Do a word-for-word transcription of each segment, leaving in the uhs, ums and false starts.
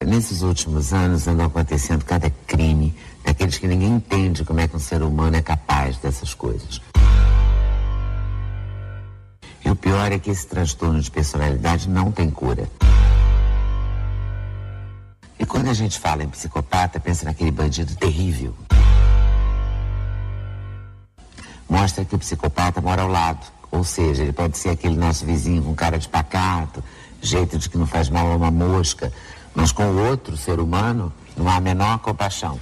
Nesses últimos anos andam acontecendo cada crime, daqueles que ninguém entende como é que um ser humano é capaz dessas coisas. E o pior é que esse transtorno de personalidade não tem cura. E quando a gente fala em psicopata, pensa naquele bandido terrível. Mostra que o psicopata mora ao lado, ou seja, ele pode ser aquele nosso vizinho com cara de pacato, jeito de que não faz mal a uma mosca, mas com o outro ser humano não há a menor compaixão.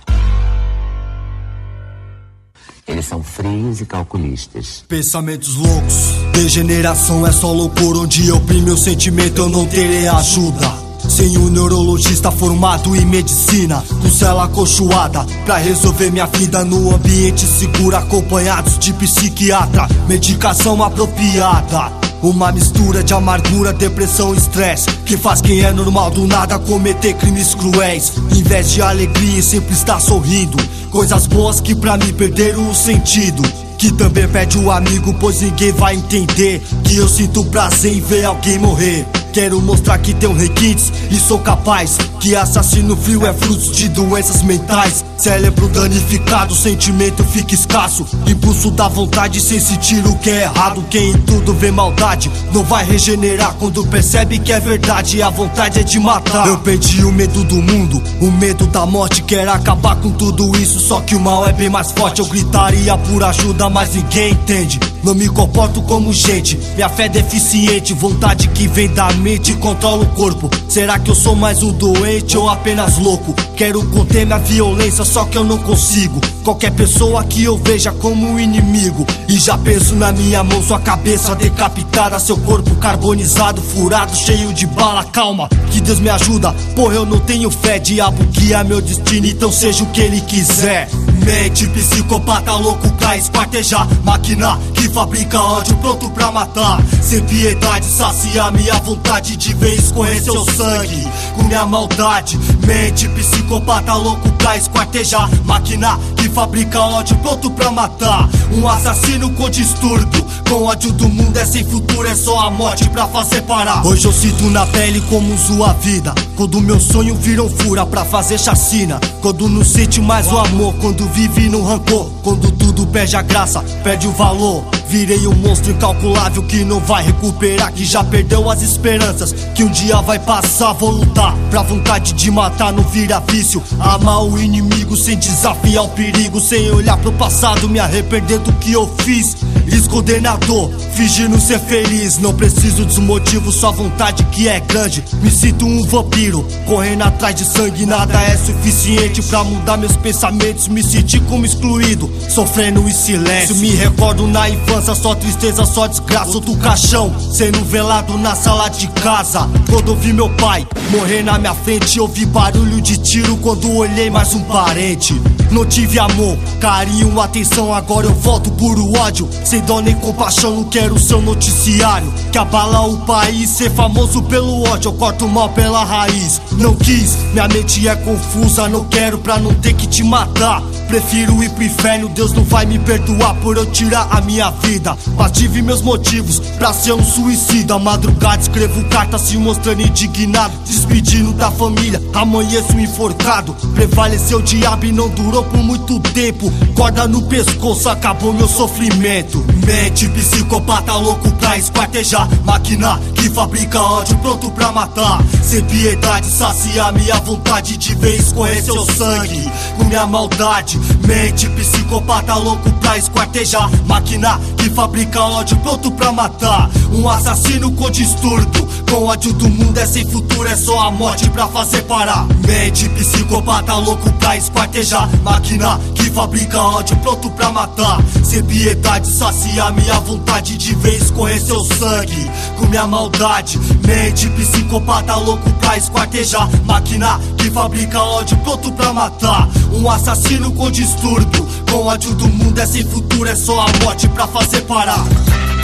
Eles são frios e calculistas. Pensamentos loucos, degeneração é só loucura. Onde eu oprimo meu sentimento eu não terei ajuda. Sem um neurologista formado em medicina, com cela acolchoada pra resolver minha vida no ambiente seguro, acompanhados de psiquiatra, medicação apropriada. Uma mistura de amargura, depressão e estresse, que faz quem é normal do nada cometer crimes cruéis. Em vez de alegria e sempre estar sorrindo, coisas boas que pra mim perderam o sentido. Que também pede o amigo, pois ninguém vai entender que eu sinto prazer em ver alguém morrer. Quero mostrar que tenho requintes e sou capaz, que assassino frio é fruto de doenças mentais. Cérebro danificado, sentimento fica escasso, impulso da vontade sem sentir o que é errado. Quem em tudo vê maldade não vai regenerar quando percebe que é verdade e a vontade é de matar. Eu perdi o medo do mundo, o medo da morte, quero acabar com tudo isso, só que o mal é bem mais forte. Eu gritaria por ajuda, mas ninguém entende. Não me comporto como gente, minha fé é deficiente, vontade que vem da mente controla o corpo. Será que eu sou mais um doente ou apenas louco? Quero conter minha violência, só que eu não consigo. Qualquer pessoa que eu veja como um inimigo, e já penso na minha mão, sua cabeça decapitada, seu corpo carbonizado, furado, cheio de bala. Calma, que Deus me ajuda, porra eu não tenho fé. Diabo que é meu destino, então seja o que ele quiser. Mente psicopata louco pra esquartejar, máquina que fabrica ódio pronto pra matar. Sem piedade sacia minha vontade de ver escorrer seu sangue com minha maldade. Mente psicopata louco pra esquartejar, máquina que fabrica ódio pronto pra matar. Um assassino com distúrbio, com ódio do mundo é sem futuro, é só a morte pra fazer parar. Hoje eu sinto na pele como uso a vida, quando meu sonho vira um fura pra fazer chacina. Quando não sente mais o amor, quando vive no rancor, quando tudo perde a graça, perde o valor. Virei um monstro incalculável que não vai recuperar, que já perdeu as esperanças, que um dia vai passar. Vou lutar pra vontade de matar, não vira vício. Amar o inimigo sem desafiar o perigo, sem olhar pro passado, me arrepender do que eu fiz. Descondenador, fingindo ser feliz, não preciso dos motivos, só vontade que é grande. Me sinto um vampiro, correndo atrás de sangue, nada é suficiente pra mudar meus pensamentos. Me senti como excluído, sofrendo em silêncio. Me recordo na infância, só tristeza, só desgraça. Do caixão, sendo velado na sala de casa. Quando ouvi meu pai morrer na minha frente, ouvi barulho de tiro quando olhei mais um parente. Não tive amor, carinho, atenção, agora eu volto puro ódio. Sem dó nem compaixão, não quero seu noticiário que abala o país, ser famoso pelo ódio. Eu corto o mal pela raiz, não quis, minha mente é confusa. Não quero pra não ter que te matar, prefiro ir pro inferno. Deus não vai me perdoar por eu tirar a minha vida, mas tive meus motivos pra ser um suicida. Madrugada escrevo cartas se mostrando indignado, despedindo da família, amanheço enforcado. Prevaleceu o diabo e não durou por muito tempo, corda no pescoço, acabou meu sofrimento. Mente psicopata louco pra esquartejar, máquina que fabrica ódio pronto pra matar. Sem piedade sacia minha vontade de ver escorrer seu sangue com minha maldade. Mente psicopata louco pra esquartejar, máquina que fabrica ódio pronto pra matar. Um assassino com distúrbio, com ódio do mundo é sem futuro, é só a morte pra fazer parar. Mente psicopata louco pra esquartejar, máquina que fabrica ódio pronto pra matar. Sem piedade sacia minha vontade de ver escorrer seu sangue com minha maldade. Mente psicopata louco pra esquartejar, máquina que fabrica ódio pronto pra matar. Um assassino com distúrbio, com ódio do mundo é sem futuro, é só a morte pra fazer parar.